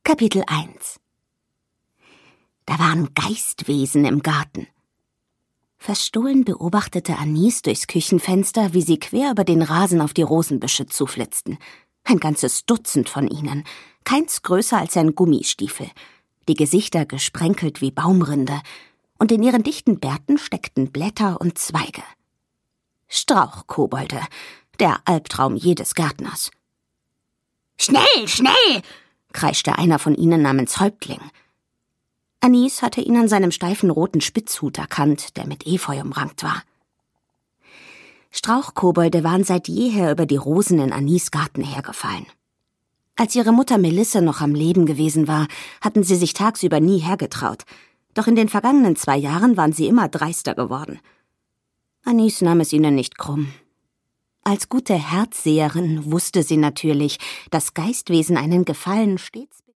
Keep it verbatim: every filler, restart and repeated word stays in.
Kapitel eins. Da waren Geistwesen im Garten. Verstohlen beobachtete Anis durchs Küchenfenster, wie sie quer über den Rasen auf die Rosenbüsche zuflitzten. Ein ganzes Dutzend von ihnen, keins größer als ein Gummistiefel, die Gesichter gesprenkelt wie Baumrinde, und in ihren dichten Bärten steckten Blätter und Zweige. Strauchkobolde, der Albtraum jedes Gärtners. »Schnell, schnell!« kreischte einer von ihnen namens Häuptling. Anis hatte ihn an seinem steifen roten Spitzhut erkannt, der mit Efeu umrankt war. Strauchkobolde waren seit jeher über die Rosen in Anis Garten hergefallen. Als ihre Mutter Melisse noch am Leben gewesen war, hatten sie sich tagsüber nie hergetraut, doch in den vergangenen zwei Jahren waren sie immer dreister geworden. Anis nahm es ihnen nicht krumm. Als gute Herzseherin wusste sie natürlich, dass Geistwesen einen Gefallen stets